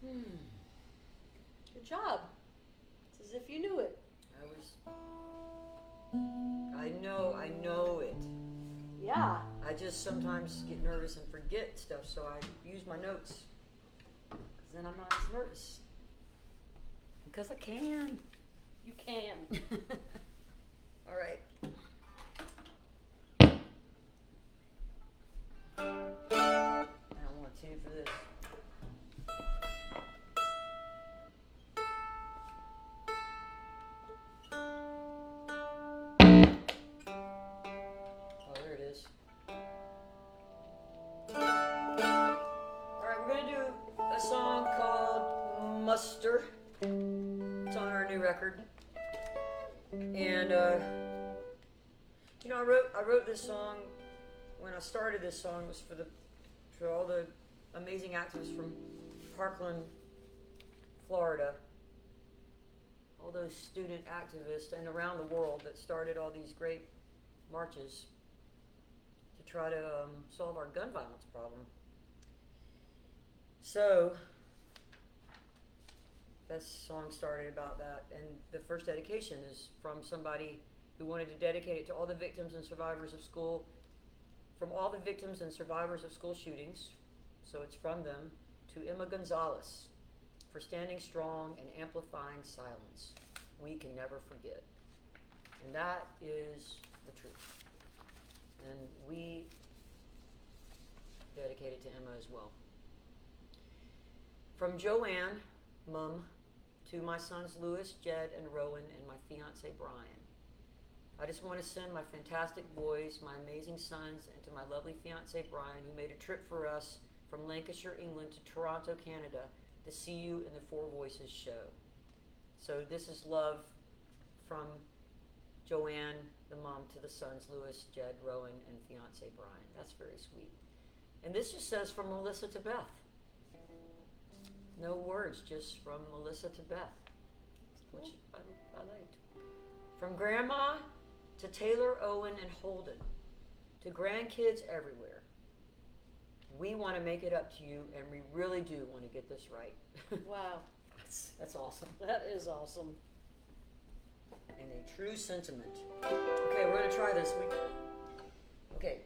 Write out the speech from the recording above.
Good job. It's as if you knew it. I know it. Yeah. I just sometimes get nervous and forget stuff, so I use my notes. Because then I'm not as nervous. Because I can. You can. All right. I don't want to tune for this. Oh, there it is. All right, we're going to do a song called Muster. It's on our new record. And, I wrote this song when I started this song. It was for all the amazing activists from Parkland, Florida. All those student activists and around the world that started all these great marches to try to solve our gun violence problem. So, that song started about that, and the first dedication is from somebody who wanted to dedicate it to all the victims and survivors of school, from all the victims and survivors of school shootings, so it's from them, to Emma Gonzalez for standing strong and amplifying silence. We can never forget. And that is the truth. And we dedicate it to Emma as well. From Joanne, Mum, to my sons Louis, Jed, and Rowan, and my fiance Brian. I just want to send my fantastic boys, my amazing sons, and to my lovely fiance Brian, who made a trip for us from Lancashire, England to Toronto, Canada, to see you in the Four Voices show. So this is love from Joanne, the mom, to the sons Louis, Jed, Rowan, and fiance Brian. That's very sweet. And this just says from Melissa to Beth. No words, just from Melissa to Beth, which I liked. From Grandma to Taylor, Owen, and Holden, to grandkids everywhere. We want to make it up to you, and we really do want to get this right. Wow. That's awesome. That is awesome. And a true sentiment. Okay, we're going to try this. Okay,